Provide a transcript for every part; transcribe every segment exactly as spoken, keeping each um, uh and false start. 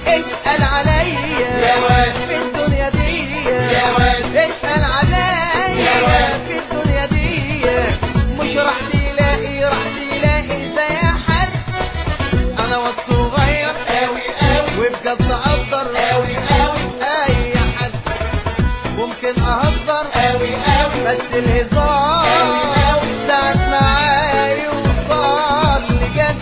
اسأل عليا يا واد في الدنيا دي، يا واد اسأل عليا يا واد في الدنيا دي. مش راح تلاقي راح تلاقي زي حد. انا والصغير قوي قوي وبجد اقدر قوي قوي اي حد. ممكن اهزر قوي قوي بس الهزار قوي قوي ساعة معايا يوصل لجد.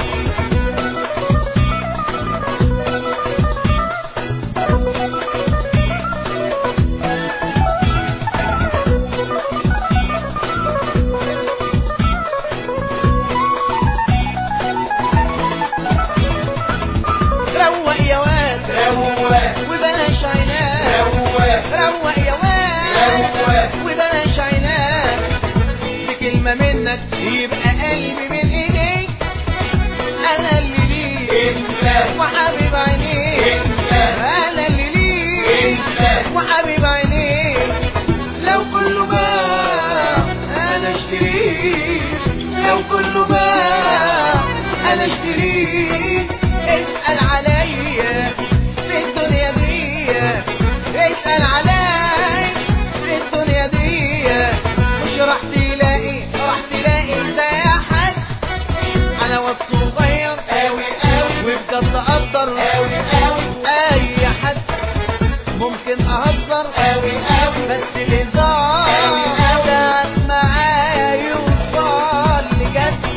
روق يا واد روق وبلاش عناد، روق روق يا واد روق وبلاش عناد. بكلمة منك يبقى قلبي من ايديك. انا اللي ليك انت وحبيب عينيك، انت انا اللي ليك انت وحبيب عينيك. لو كله باع انا اشتريك، لو كله باع انا اشتريك. اسأل عليا في الدنيا دي، اسأل عليا في الدنيا دي. مش راح تلاقي راح تلاقي زي حد. انا والصغير قوي قوي وبجد اقدر قوي قوي اي حد. ممكن اهزر قوي قوي بس الهزار ساعة معايا يوصل لجد.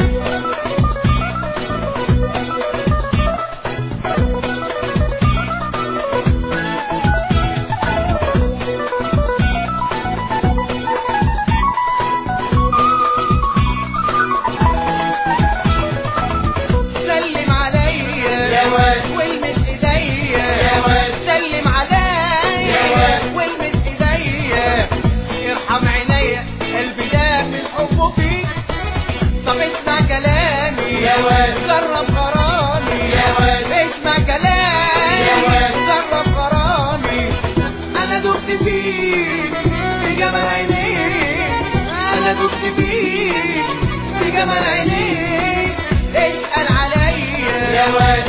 سلم عليا يا واد والمس ايديا، يا واد سلم عليا يا واد والمس ايديا. ارحم عينيا قلبي ده من حبه فيك. طب اسمع كلامي يا واد جرب غرامي، يا واد اسمع كلامي يا واد جرب غرامي. انا دقت فيك في جمال عينيك، انا دقت فيك في جمال عينيك. اسأل عليا يا واد